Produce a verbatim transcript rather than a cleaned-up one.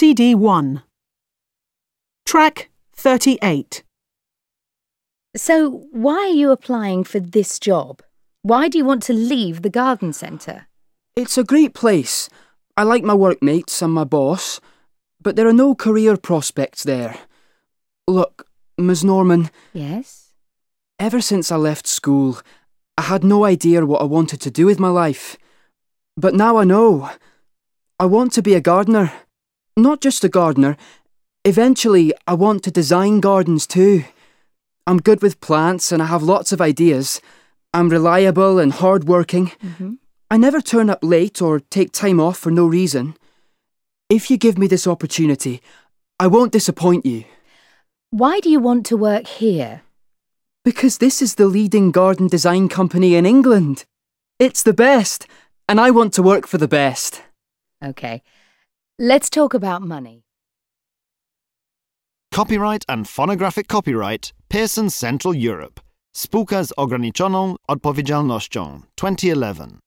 C D one. Track thirty-eight. So, why are you applying for this job? Why do you want to leave the garden centre? It's a great place. I like my workmates and my boss, but there are no career prospects there. Look, Miss Norman. Yes? Ever since I left school, I had no idea what I wanted to do with my life. But now I know. I want to be a gardener. Not just a gardener. Eventually, I want to design gardens too. I'm good with plants and I have lots of ideas. I'm reliable and hard-working. Mm-hmm. I never turn up late or take time off for no reason. If you give me this opportunity, I won't disappoint you. Why do you want to work here? Because this is the leading garden design company in England. It's the best, and I want to work for the best. OK. Let's talk about money. Copyright and phonographic copyright Pearson Central Europe. Spółka z ograniczoną odpowiedzialnością twenty eleven.